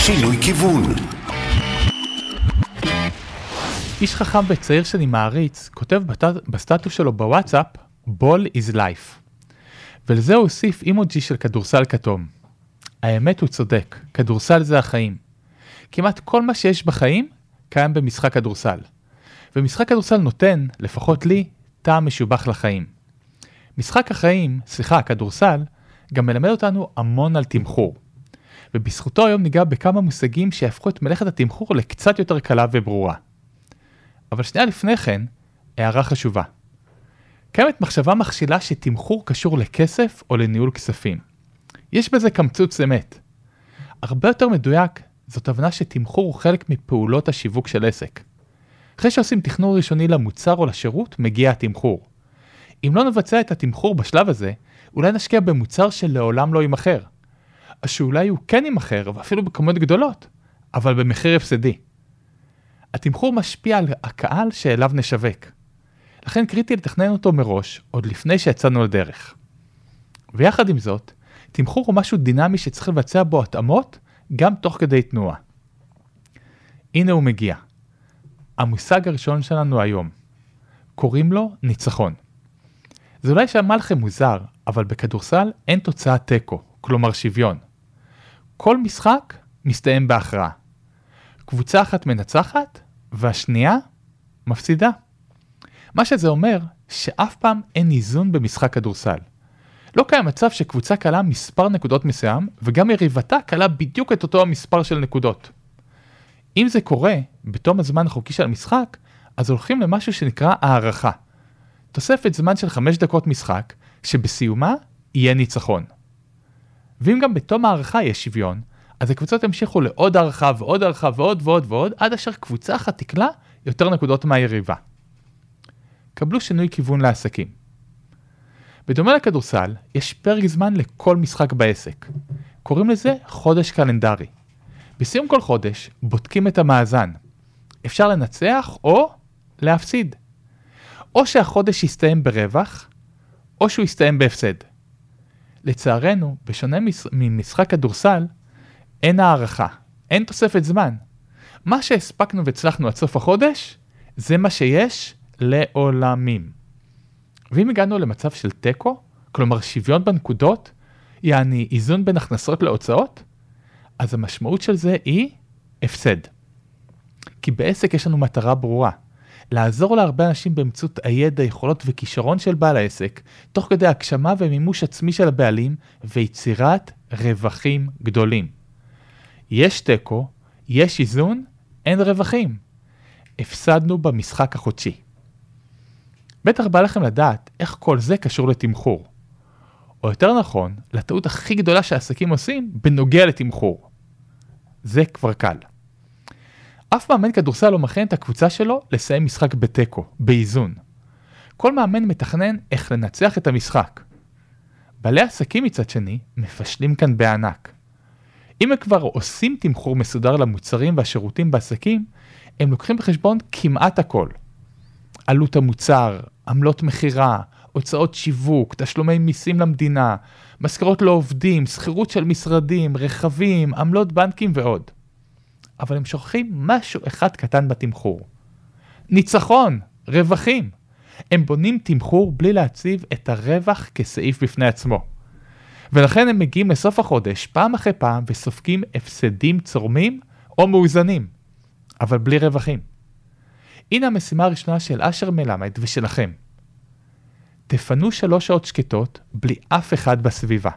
שינוי כיוון. איש חכם וצעיר שאני מעריץ כותב בסטטוס שלו בוואטסאפ Ball is life. ולזה הוא הוסיף אימוג'י של כדורסל כתום. האמת הוא צודק, כדורסל זה החיים. כמעט כל מה שיש בחיים קיים במשחק כדורסל. ומשחק כדורסל נותן, לפחות לי, טעם משובח לחיים. משחק החיים, הכדורסל, גם מלמד אותנו המון על תמחור. ובזכותו היום ניגע בכמה מושגים שיהפכו את מלאכת התמחור לקצת יותר קלה וברורה. אבל שנייה לפני כן, הערה חשובה. קיימת מחשבה מכשילה שתמחור קשור לכסף או לניהול כספים. יש בזה קמצוץ אמת. הרבה יותר מדויק, זאת הבנה שתמחור הוא חלק מפעולות השיווק של עסק. אחרי שעושים תכנון ראשוני למוצר או לשירות, מגיע התמחור. אם לא נבצע את התמחור בשלב הזה, אולי נשקיע במוצר שלעולם לא יימחר. אז שאולי הוא כן יימחר, ואפילו בכמות גדולות, אבל במחיר הפסדי. התמחור משפיע על הקהל שאליו נשווק. לכן קריטי לתכנן אותו מראש, עוד לפני שיצאנו לדרך. ויחד עם זאת, תמחור הוא משהו דינמי שצריך לבצע בו התאמות, גם תוך כדי תנועה. הנה הוא מגיע. המושג הראשון שלנו היום. קוראים לו ניצחון. זה אולי שמע לכם מוזר, אבל בכדורסל אין תוצאה טקו, כלומר שוויון. כל משחק מסתיים בהכרעה. קבוצה אחת מנצחת, והשנייה מפסידה. מה שזה אומר, שאף פעם אין איזון במשחק כדורסל. לא קיים מצב שקבוצה קלה מספר נקודות מסוים, וגם יריבתה קלה בדיוק את אותו המספר של נקודות. אם זה קורה, בתום הזמן החוקי של המשחק, אז הולכים למשהו שנקרא הערכה. תוספת זמן של 5 דקות משחק, שבסיומה יהיה ניצחון. ואם גם בתום הערכה יש שוויון, אז הקבוצות המשיכו לעוד הערכה ועוד הערכה ועוד ועוד ועוד, עד אשר קבוצה אחת תקלה יותר נקודות מהיריבה. קבלו שינוי כיוון לעסקים. בדומה לכדורסל, יש פרק זמן לכל משחק בעסק. קוראים לזה חודש קלנדרי. בסיום כל חודש, בודקים את המאזן. אפשר לנצח או להפסיד. או שהחודש יסתיים ברווח, או שהוא יסתיים בהפסד. לצערנו, בשונה ממשחק כדורסל, אין הערכה, אין תוספת זמן. מה שהספקנו והצלחנו עד סוף החודש, זה מה שיש לעולמים. ואם הגענו למצב של טקו, כלומר שוויון בנקודות, יעני איזון בין הכנסות להוצאות, אז המשמעות של זה היא הפסד. כי בעסק יש לנו מטרה ברורה, לעזור להרבה אנשים באמצעות הידע, יכולות וכישרון של בעל העסק, תוך כדי הגשמה ומימוש עצמי של הבעלים, ויצירת רווחים גדולים. יש טקו, יש איזון, אין רווחים. הפסדנו במשחק החודשי. בטח בא לכם לדעת איך כל זה קשור לתמחור. או יותר נכון, לטעות הכי גדולה שהעסקים עושים בנוגע לתמחור. זה כבר קל. אף מאמן כדורסל לא מכין את הקבוצה שלו לסיים משחק בטקו, באיזון. כל מאמן מתכנן איך לנצח את המשחק. בעלי עסקים מצד שני מפשלים כאן בענק. אם הם כבר עושים תמחור מסודר למוצרים והשירותים בעסקים, הם לוקחים בחשבון כמעט הכל. עלות המוצר, עמלות מחירה, הוצאות שיווק, תשלומי מיסים למדינה, משכורות לעובדים, שכירות של משרדים, רכבים, עמלות בנקים ועוד. אבל הם שוכחים משהו אחד קטן בתמחור. ניצחון, רווחים. הם בונים תמחור בלי להציב את הרווח כסעיף בפני עצמו. ולכן הם מגיעים לסוף החודש פעם אחרי פעם וסופגים הפסדים צורמים או מאוזנים, אבל בלי רווחים. הנה המשימה הראשונה של אשר מלמד ושלכם. תפנו 3 שעות שקטות בלי אף אחד בסביבה.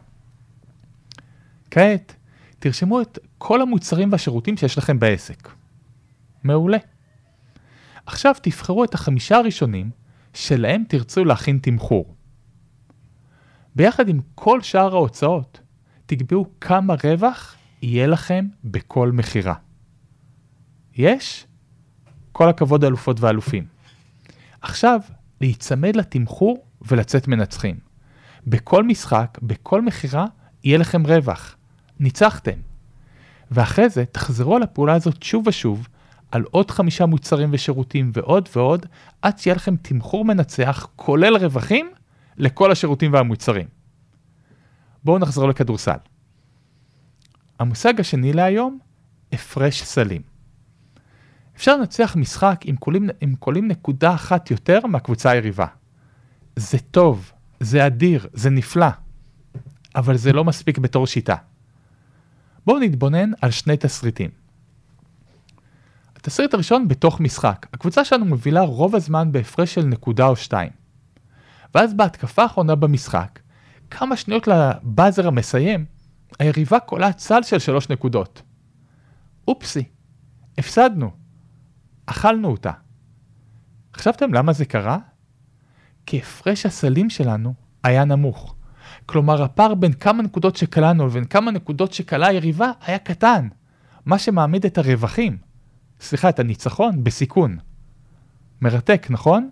כעת, תרשמו את כל המוצרים והשירותים שיש לכם בעסק. מעולה. עכשיו תבחרו את 5 הראשונים שלהם תרצו להכין תמחור. ביחד עם כל שאר ההוצאות, תקבעו כמה רווח יהיה לכם בכל מחירה. יש? כל הכבוד אלופות ואלופים. עכשיו, להיצמד לתמחור ולצאת מנצחים. בכל משחק, בכל מחירה, יהיה לכם רווח. ניצחתם. ואחרי זה, תחזרו על הפעולה הזאת שוב ושוב, על עוד 5 מוצרים ושירותים ועוד ועוד, עד שיהיה לכם תמחור מנצח, כולל רווחים, לכל השירותים והמוצרים. בואו נחזור לכדורסל. המושג השני להיום, הפרש סלים. אפשר לנצח משחק עם קולים נקודה אחת יותר מהקבוצה היריבה. זה טוב, זה אדיר, זה נפלא, אבל זה לא מספיק בתור שיטה. בואו נתבונן על שני תסריטים. התסריט הראשון בתוך משחק. הקבוצה שלנו מובילה רוב הזמן בהפרש של נקודה או שתיים. ואז בהתקפה האחרונה במשחק, כמה שניות לבאזר המסיים, היריבה קולה צל של 3 נקודות. אופסי, הפסדנו, אכלנו אותה. חשבתם למה זה קרה? כי הפרש הסלים שלנו היה נמוך. כלומר, הפער בין כמה נקודות שקלענו לבין כמה נקודות שקלה היריבה היה קטן, מה שמעמיד את הרווחים, את הניצחון, בסיכון. מרתק, נכון?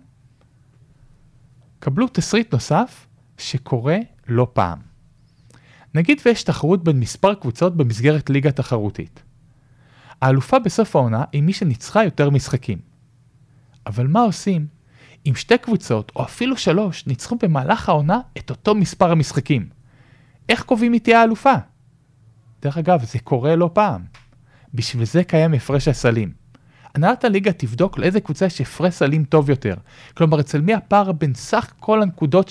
קבלו תסריט נוסף שקורה לא פעם. נגיד ויש תחרות בין מספר קבוצות במסגרת ליגה תחרותית. האלופה בסוף העונה היא מי שניצחה יותר משחקים. אבל מה עושים אם 2 קבוצות או אפילו 3 ניצחו במהלך העונה את אותו מספר המשחקים? איך קובעים מי תהיה האלופה? דרך אגב, זה קורה לא פעם. בשביל זה קיים הפרש הסלים. הנהלת הליגה תבדוק לאיזה קבוצה יש הפרש סלים טוב יותר. כלומר, אצל מי הפער בין סך כל הנקודות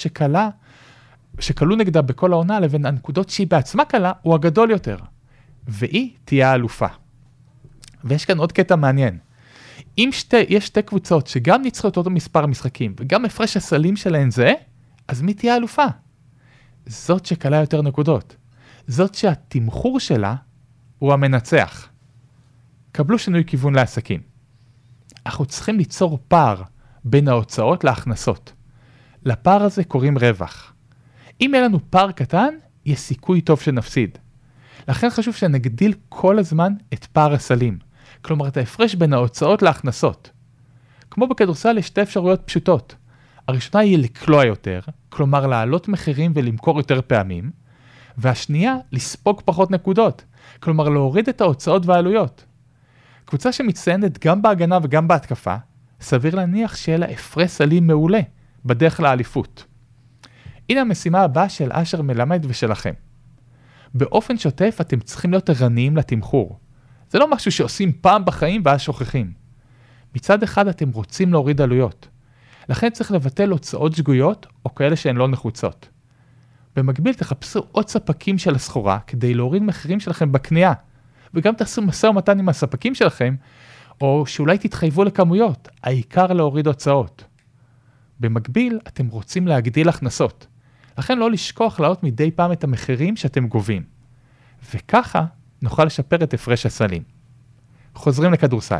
שקלו נגדה בכל העונה לבין הנקודות שהיא בעצמה קלה הוא הגדול יותר. והיא תהיה האלופה. ויש כאן עוד קטע מעניין. אם יש 2 קבוצות שגם ניצחו את אותו מספר משחקים וגם הפרש הסלים שלהן זה, אז מי תהיה האלופה? זאת שקלה יותר נקודות. זאת שהתמחור שלה הוא המנצח. קבלו שינוי כיוון לעסקים. אנחנו צריכים ליצור פער בין ההוצאות להכנסות. לפער הזה קוראים רווח. אם יהיה לנו פער קטן, יש סיכוי טוב שנפסיד. לכן חשוב שנגדיל כל הזמן את פער הסלים. כלומר, את ההפרש בין ההוצאות להכנסות. כמו בכדורסל יש 2 אפשרויות פשוטות. הראשונה היא לקלוע יותר, כלומר לעלות מחירים ולמכור יותר פעמים, והשנייה לספוג פחות נקודות, כלומר להוריד את ההוצאות והעלויות. קבוצה שמצטיינת גם בהגנה וגם בהתקפה, סביר להניח שיהיה לה הפרש סלים מעולה בדרך לאליפות. הנה המשימה הבאה של אשר מלמד ושלכם. באופן שוטף אתם צריכים להיות ערניים לתמחור. זה לא משהו שעושים פעם בחיים ואז שוכחים. מצד אחד אתם רוצים להוריד עלויות. לכן צריך לבטל הוצאות שגויות או כאלה שהן לא נחוצות. במקביל תחפשו עוד ספקים של הסחורה כדי להוריד מחירים שלכם בקנייה. וגם תעשו משא ומתן עם הספקים שלכם, או שאולי תתחייבו לכמויות, העיקר להוריד הוצאות. במקביל אתם רוצים להגדיל הכנסות. לכן לא לשכוח להעלות מדי פעם את המחירים שאתם גובים. וככה נוכל לשפר את הפרש הסלים. חוזרים לכדורסל.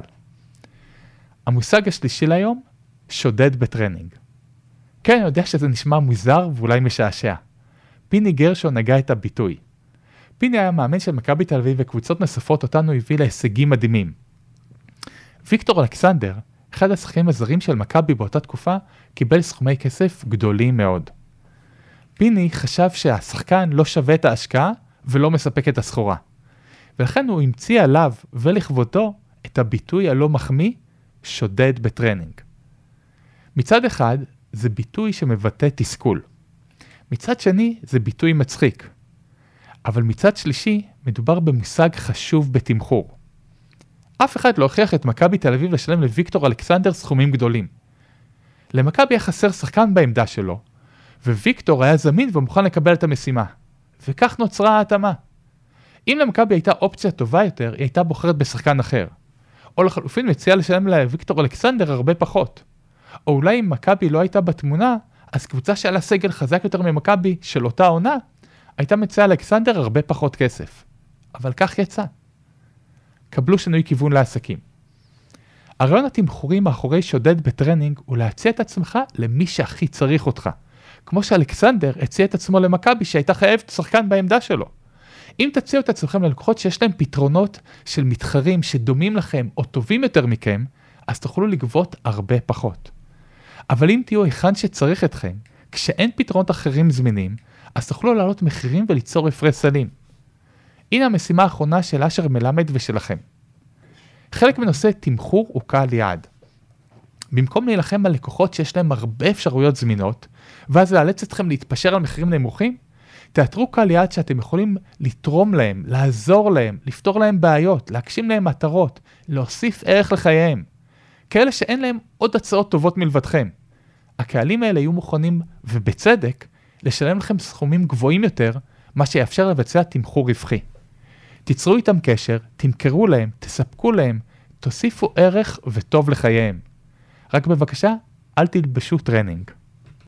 המושג השלישי להיום, שודד בטרנינג. כן, אני יודע שזה נשמע מוזר ואולי משעשע. פיני גרשון נגע את הביטוי. פיני היה מאמן של מכבי תל אביב וקבוצות נוספות אותנו הביא להישגים מדהימים. ויקטור אלכסנדר, אחד השחקנים הזרים של מכבי באותה תקופה, קיבל סכומי כסף גדולים מאוד. פיני חשב שהשחקן לא שווה את ההשקעה ולא מספק את הסחורה. ולכן הוא המציא עליו ולכבודו את הביטוי הלא מחמיא, שודד בטרנינג. מצד אחד, זה ביטוי שמבטא תסכול. מצד שני, זה ביטוי מצחיק. אבל מצד שלישי, מדובר במושג חשוב בתמחור. אף אחד לא הוכיח את מכבי תל אביב לשלם לוויקטור אלכסנדר סכומים גדולים. למכבי היה חסר שחקן בעמדה שלו, וויקטור היה זמין ומוכן לקבל את המשימה. וכך נוצרה ההתאמה. אם למכבי הייתה אופציה טובה יותר, היא הייתה בוחרת בשחקן אחר. או לחלופין מציעה לשלם לוויקטור אלכסנדר הרבה פחות. או אולי אם מכבי לא הייתה בתמונה, אז קבוצה שעלה סגל חזק יותר ממכבי של אותה עונה, הייתה מציעה לאלכסנדר הרבה פחות כסף. אבל כך יצא. קבלו שינוי כיוון לעסקים. הרעיון התמחורי מאחורי שודד בטרנינג הוא להציע את עצמך למי שהכי צריך אותך. כמו שאלכסנדר הציע את עצמו למכבי שהייתה חייבת שחקן בעמדה שלו. אם תציעו את עצמכם ללקוחות שיש להם פתרונות של מתחרים שדומים לכם או טובים יותר מכם, אז תוכלו לגבות הרבה פחות. אבל אם תהיו היכן שצריך אתכם, כשאין פתרונות אחרים זמינים, אז תוכלו לעלות מחירים וליצור הפרש סלים. הנה המשימה האחרונה של אשר מלמד ושלכם. חלק מנושא תמחור הוא קהל יעד. במקום להילחם על לקוחות שיש להם הרבה אפשרויות זמינות, ואז לאלץ אתכם להתפשר על מחירים נמוכים, תאתרו קהל יעד שאתם יכולים לתרום להם, לעזור להם, לפתור להם בעיות, להגשים להם מטרות, להוסיף ערך לחייהם. כאלה שאין להם עוד הצעות טובות מלבדכם. הקהלים האלה יהיו מוכנים, ובצדק, לשלם לכם סכומים גבוהים יותר, מה שיאפשר לבצע תמחור רווחי. תיצרו איתם קשר, תמכרו להם, תספקו להם, תוסיפו ערך וטוב לחייהם. רק בבקשה, אל תלבשו טרנינג.